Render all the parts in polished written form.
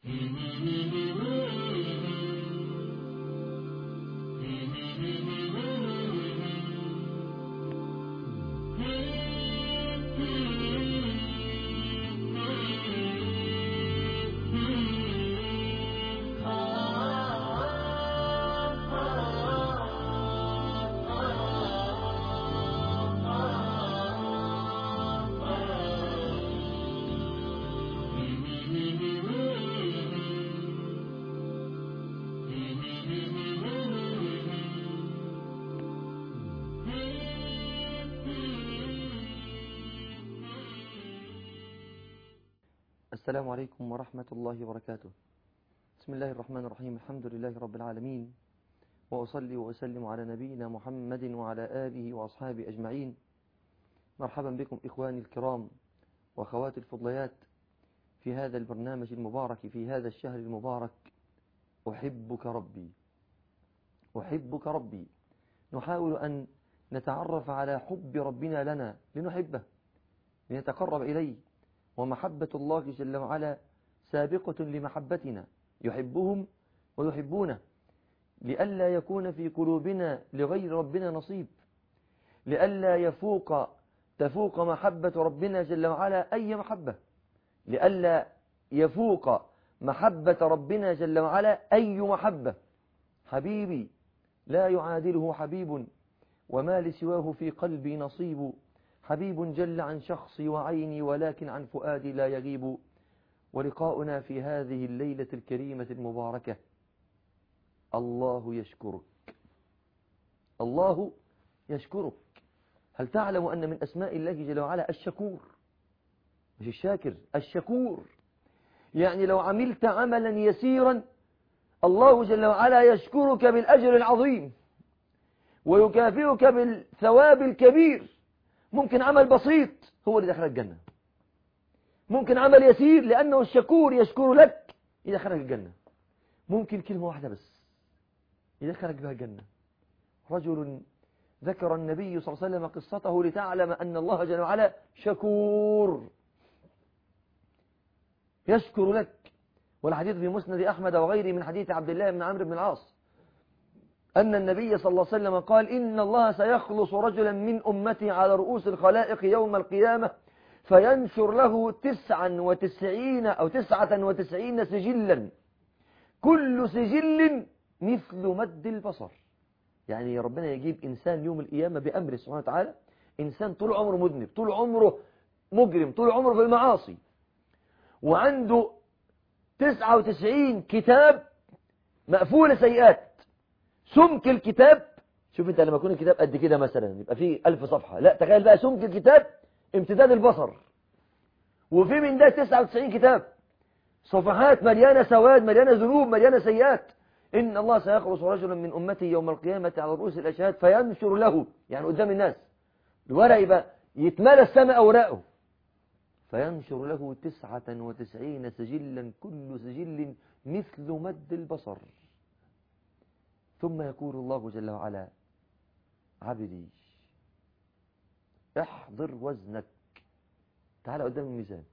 السلام عليكم ورحمة الله وبركاته. بسم الله الرحمن الرحيم. الحمد لله رب العالمين، وأصلي وأسلم على نبينا محمد وعلى آله وأصحابه أجمعين. مرحبا بكم إخواني الكرام وأخواتي الفضليات في هذا البرنامج المبارك في هذا الشهر المبارك. أحبك ربي، أحبك ربي. نحاول أن نتعرف على حب ربنا لنا لنحبه، لنتقرب إليه، ومحبة الله جل وعلا سابقة لمحبتنا، يحبهم ويحبونه، لئلا يكون في قلوبنا لغير ربنا نصيب، لئلا تفوق محبة ربنا جل وعلا أي محبة، لئلا يفوق محبة ربنا جل وعلا أي محبة. حبيبي لا يعادله حبيب، وما لسواه في قلبي نصيب. حبيب جل عن شخصي وعيني، ولكن عن فؤادي لا يغيب. ولقاؤنا في هذه الليلة الكريمة المباركة الله يشكرك، الله يشكرك. هل تعلم أن من أسماء الله جل وعلا الشكور؟ مش الشاكر، الشكور. يعني لو عملت عملا يسيرا الله جل وعلا يشكرك بالأجر العظيم ويكافئك بالثواب الكبير. ممكن عمل بسيط هو اللي دخلك الجنة، ممكن عمل يسير لأنه الشكور يشكر لك يدخلك الجنة، ممكن كلمة واحدة بس يدخلك بها الجنة. رجل ذكر النبي صلى الله عليه وسلم قصته لتعلم أن الله جل وعلا شكور يشكر لك. والحديث في مسند أحمد وغيره من حديث عبد الله بن عمرو بن العاص أن النبي صلى الله عليه وسلم قال: إن الله سيخلص رجلا من أمتي على رؤوس الخلائق يوم القيامة فينشر له 99 سجلا، كل سجل مثل مد البصر. يعني ربنا يجيب إنسان يوم القيامة بأمره سبحانه وتعالى، إنسان طول عمره مذنب، طول عمره مجرم، طول عمره في المعاصي، وعنده 99 كتاب مقفول سيئات. سمك الكتاب، شوف انت لما يكون الكتاب قد كده مثلا يبقى فيه 1000 صفحة، لا تخيل بقى سمك الكتاب امتداد البصر، وفي من ده 99 كتاب، صفحات مليانة سواد، مليانة ذنوب، مليانة سيئات. إن الله سيخلص رجلا من أمتي يوم القيامة على رؤوس الأشهاد فينشر له، يعني قدام الناس الورق يبقى يتملى السماء أوراقه، فينشر له 99 سجلا، كل سجل مثل مد البصر. ثم يقول الله جل وعلا: عبدي احضر وزنك، تعال قدام الميزان،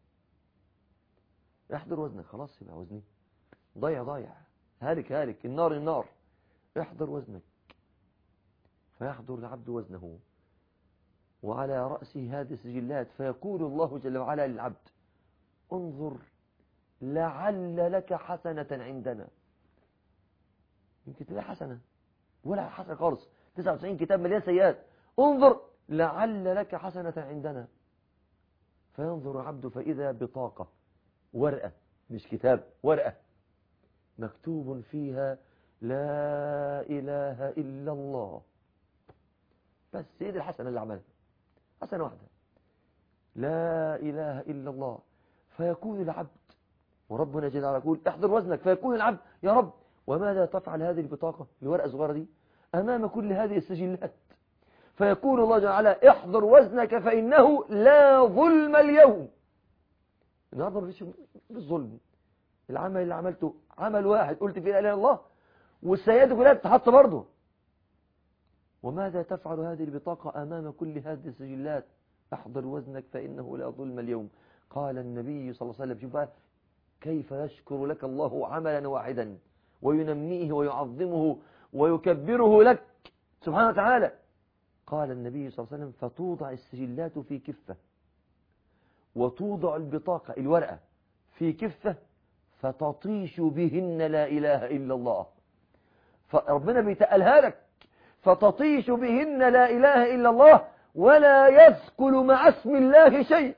احضر وزنك. خلاص يبقى وزني ضايع، هالك، النار. احضر وزنك. فيحضر العبد وزنه وعلى رأسه هذه السجلات، فيقول الله جل وعلا للعبد: انظر لعل لك حسنة عندنا. يمكن تلاقي حسنة ولا حسنة خالص، 99 كتاب مليان سيئات، انظر لعل لك حسنة عندنا. فينظر العبد فإذا بطاقة، ورقة مش كتاب، ورقة مكتوب فيها لا إله إلا الله. بس هي دي الحسنة اللي عملها، حسنة واحدة، لا إله إلا الله. فيقول العبد، وربنا جل وعلا يقول: احضر وزنك. فيقول العبد: يا رب، وماذا تفعل هذه البطاقة، الورقة الصغيرة دي، أمام كل هذه السجلات؟ فيقول الله جل وعلا: احضر وزنك فإنه لا ظلم اليوم. النهارده مفيش ظلم، العمل اللي عملته عمل واحد قلت فيه لا إله إلا الله، والسيئات كلها تتحط برضه. وماذا تفعل هذه البطاقة أمام كل هذه السجلات؟ احضر وزنك فإنه لا ظلم اليوم. قال النبي صلى الله عليه وسلم، شوف بقى كيف يشكر لك الله عملا واحدا وينميه ويعظمه ويكبره لك سبحانه وتعالى؟ قال النبي صلى الله عليه وسلم: فتوضع السجلات في كفة، وتوضع البطاقة الورقة في كفة، فتطيش بهن لا إله إلا الله. فربنا بيتقلها لك، فتطيش بهن لا إله إلا الله، ولا يثقل مع اسم الله شيء،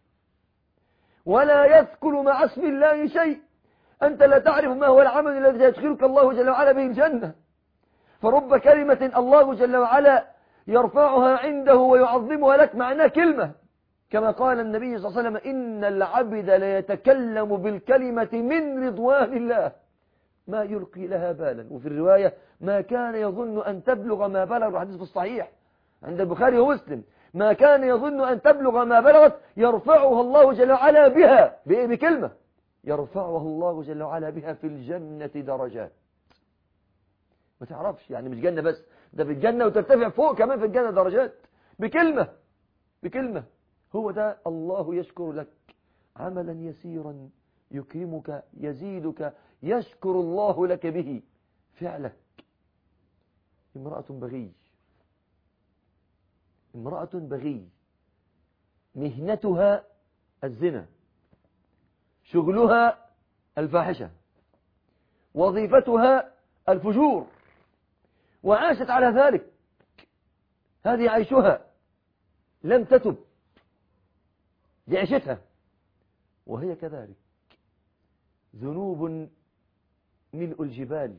ولا يثقل مع اسم الله شيء. أنت لا تعرف ما هو العمل الذي يدخلك الله جل وعلا به الجنة. فرب كلمة الله جل وعلا يرفعها عنده ويعظمها لك معناه كلمة، كما قال النبي صلى الله عليه وسلم: إن العبد ليتكلم بالكلمة من رضوان الله ما يلقي لها بالا. وفي الرواية: ما كان يظن أن تبلغ ما بلغ. الحديث في الصحيح عند البخاري ومسلم: ما كان يظن أن تبلغ ما بلغت يرفعها الله جل وعلا بها. بكلمة يرفعها الله جل وعلا بها في الجنة درجات. ما تعرفش يعني مش جنة بس، ده في الجنة وترتفع فوق كمان في الجنة درجات بكلمة. بكلمة. هو ده الله يشكر لك عملا يسيرا يكرمك يزيدك يشكر الله لك به فعلك. امرأة بغي، امرأة بغي مهنتها الزنا، شغلها الفاحشة، وظيفتها الفجور، وعاشت على ذلك، هذه عيشها، لم تتب، دي عيشتها. وهي كذلك ذنوب ملء الجبال،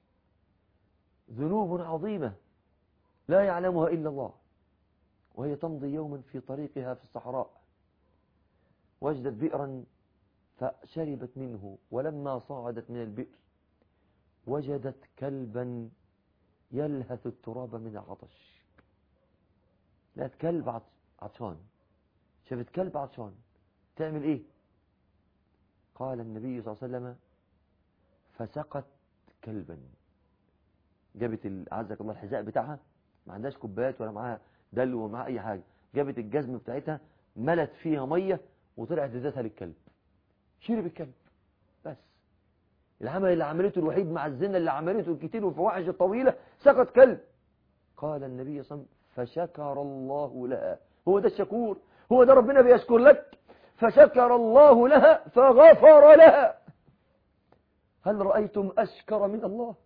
ذنوب عظيمة لا يعلمها إلا الله. وهي تمضي يوما في طريقها في الصحراء، وجدت بئرا فشربت منه، ولما صعدت من البئر وجدت كلبا يلهث التراب من العطش. لقت كلب عطشان، شافت كلب عطشان، تعمل ايه؟ قال النبي صلى الله عليه وسلم: فسقت كلبا. جابت عزك الله الحذاء بتاعها، ما عندهاش كوبايات ولا معاها دلو ولا معاها اي حاجه، جابت الجزم بتاعتها ملت فيها ميه وطلعت ذاتها للكلب، شرب الكلب. بس العمل اللي عملته الوحيد مع الزنا اللي عملته الكتير والفواحش الطويله سقط كلب. قال النبي صلى الله عليه وسلم: فشكر الله لها. هو ده الشكور، هو ده ربنا بيشكر لك. فشكر الله لها فغفر لها. هل رأيتم أشكر من الله؟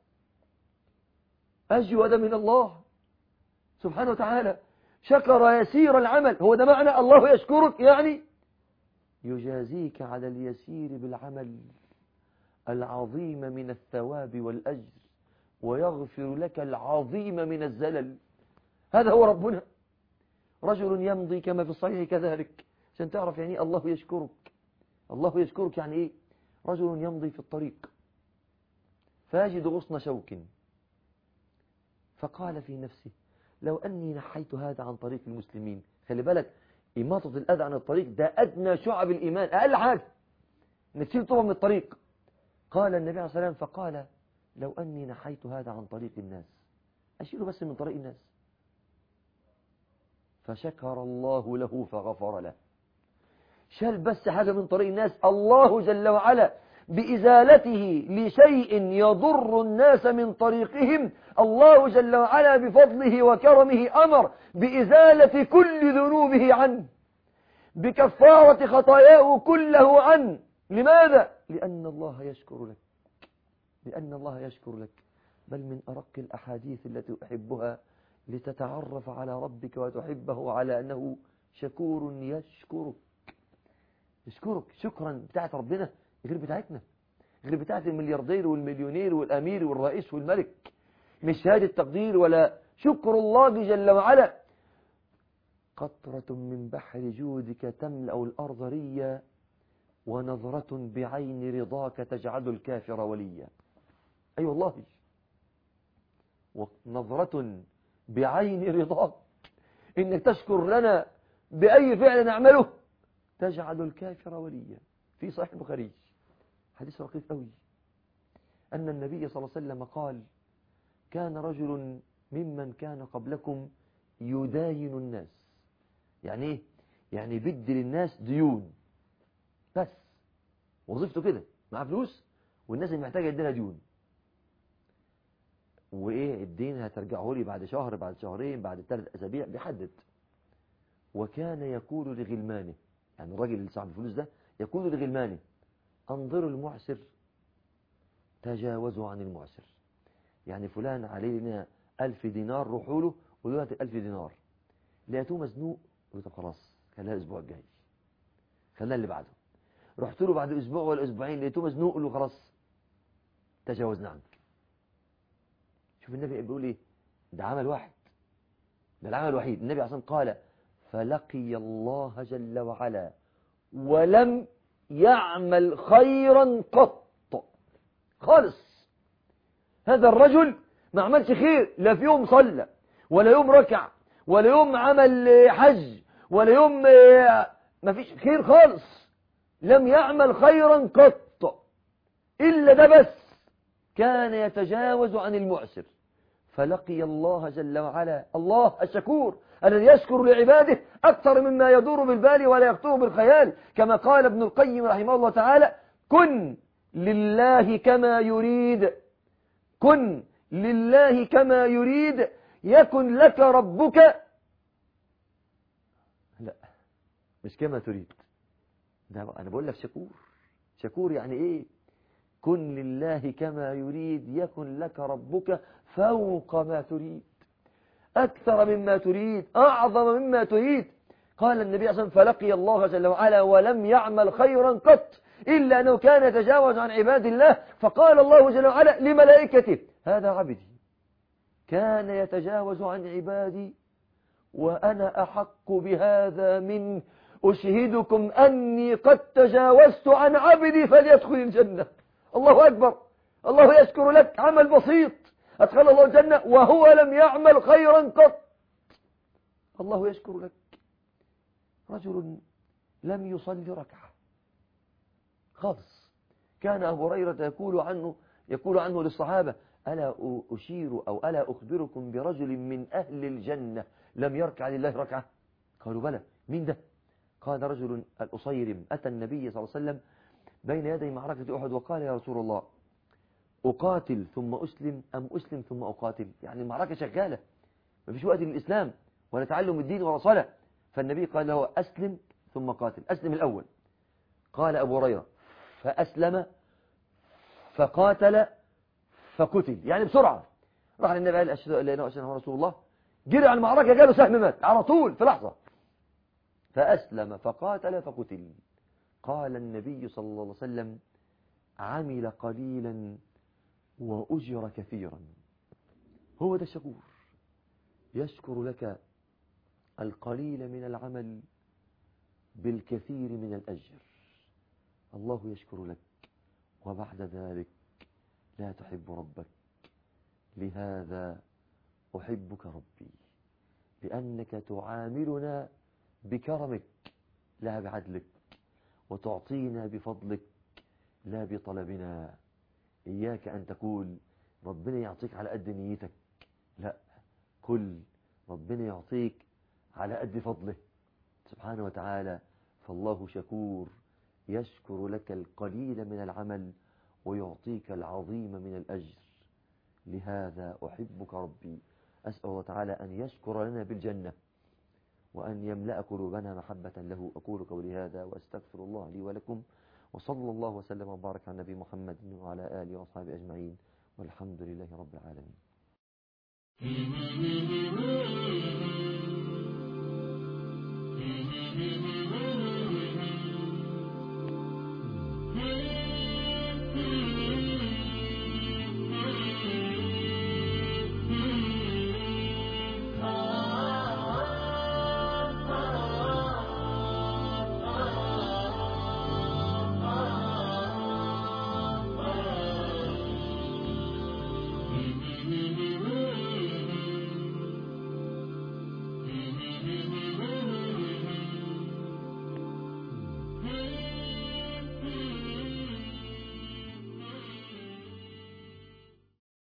أجود من الله سبحانه وتعالى. شكر يسير العمل. هو ده معنى الله يشكرك، يعني يجازيك على اليسير بالعمل العظيم من الثواب والأجر، ويغفر لك العظيم من الزلل. هذا هو ربنا. رجل يمضي كما في الصحيح كذلك، عشان تعرف يعني الله يشكرك. الله يشكرك يعني ايه؟ رجل يمضي في الطريق فيجد غصن شوك، فقال في نفسه: لو أني نحيت هذا عن طريق المسلمين. خلي بالك، إماطة الأذى عن الطريق ده أدنى شعب الإيمان، أقل حاجة إنك تشيل طوبة من الطريق. قال النبي عليه الصلاة والسلام: فقال: لو أني نحيت هذا عن طريق الناس، أشيله بس من طريق الناس. فشكر الله له فغفر له. شال بس حاجة من طريق الناس، الله جل وعلا بإزالته لشيء يضر الناس من طريقهم، الله جل وعلا بفضله وكرمه أمر بإزالة كل ذنوبه عنه، بكفارة خطاياه كله عنه. لماذا؟ لأن الله يشكر لك، لأن الله يشكر لك. بل من أرق الأحاديث التي أحبها لتتعرف على ربك وتحبه على أنه شكور يشكرك. يشكرك شكرا بتاعت ربنا غير بتاعتنا، غير بتاعت الملياردير والمليونير والأمير والرئيس والملك. مش شهادة تقدير ولا شكر الله جل وعلا. قطرة من بحر جودك تملأ الأرض ريا، ونظرة بعين رضاك تجعل الكافر وليا. أي والله، ونظرة بعين رضاك، إنك تشكر لنا بأي فعل نعمله تجعل الكافر وليا. في صحيح البخاري حديث رقيق قوي، أن النبي صلى الله عليه وسلم قال: كان رجل ممن كان قبلكم يداين الناس. يعني ايه؟ يعني بدي للناس ديون، بس وظيفته كده، معاه فلوس والناس اللي محتاجة يدينا ديون، وإيه الدين هترجعه لي بعد شهر، بعد شهرين، بعد 3 أسابيع، بيحدد. وكان يقول لغلمانه، يعني الراجل اللي صاحب الفلوس ده يقول لغلمانه: انظروا المعسر تجاوزوا عن المعسر. يعني فلان علينا 1000 دينار، روحوا له قولوا له 1000 دينار. لقيتوه مزنوق، قلت طب خلاص خليها الأسبوع الجاي، خليها اللي بعده. رحت له بعد أسبوع ولا أسبوعين لقيتوه مزنوق، قل له خلاص تجاوزنا عنك. شوف النبي بيقول إيه، ده عمل واحد، ده العمل الوحيد. النبي عليه الصلاة والسلام قال: فلقي الله جل وعلا ولم يعمل خيرا قط خالص. هذا الرجل ما عملش خير، لا في يوم صلى ولا يوم ركع ولا يوم عمل حج ولا يوم ما فيش خير خالص، لم يعمل خيرا قط إلا ده بس، كان يتجاوز عن المعسر. فلقي الله جل وعلا، الله الشكور الذي يشكر لعباده أكثر مما يدور بالبال ولا يخطر بالخيال، كما قال ابن القيم رحمه الله تعالى: كن لله كما يريد، كن لله كما يريد يكن لك ربك. لا مش كما تريد، ده أنا بقول لك شكور. شكور يعني إيه؟ كن لله كما يريد يكن لك ربك فوق ما تريد، أكثر مما تريد، أعظم مما تريد. قال النبي صلى الله عليه وسلم: فلقي الله جل وعلا ولم يعمل خيرا قط إلا أنه كان يتجاوز عن عباد الله. فقال الله جل وعلا لملائكته: هذا عبدي كان يتجاوز عن عبادي وأنا أحق بهذا منه، أشهدكم أني قد تجاوزت عن عبدي فليدخل الجنة. الله أكبر، الله يشكر لك عمل بسيط أدخل الله الجنة وهو لم يعمل خيرا قط. الله يشكر لك. رجل لم يصلي ركعة خالص، كان أبو هريرة يقول عنه للصحابة: ألا أشير أو ألا أخبركم برجل من أهل الجنة لم يركع لله ركعة؟ قالوا بلى. مين ده؟ قال: رجل الأصيرم أتى النبي صلى الله عليه وسلم بين يدي معركة أحد وقال: يا رسول الله، أقاتل ثم أسلم أم أسلم ثم أقاتل؟ يعني المعركة شغالة، ما فيش وقت للإسلام ولا تعلم الدين ولا صلاة. فالنبي قال له: أسلم ثم قاتل، أسلم الأول. قال أبو هريرة: فأسلم فقاتل فقتل، يعني بسرعة. راح للنبي قال: أشهد أن لا إله إلا الله رسول الله، جري على المعركة جاله سهم مات على طول في لحظة. فأسلم فقاتل فقتل. قال النبي صلى الله عليه وسلم: عمل قليلا وأجر كثيرا. هو ده الشكور، يشكر لك القليل من العمل بالكثير من الأجر. الله يشكر لك وبعد ذلك لا تحب ربك. لهذا أحبك ربي، لأنك تعاملنا بكرمك لا بعدلك، وتعطينا بفضلك لا بطلبنا. إياك أن تقول ربنا يعطيك على قد نيتك، لا، كل ربنا يعطيك على قد فضله سبحانه وتعالى. فالله شكور، يشكر لك القليل من العمل ويعطيك العظيم من الأجر. لهذا أحبك ربي. أسأل الله تعالى أن يشكر لنا بالجنة وأن يملأ قلوبنا محبة له. أقول قولي هذا وأستغفر الله لي ولكم، وصلى الله وسلم وبارك على النبي محمد وعلى آله وأصحابه أجمعين، والحمد لله رب العالمين.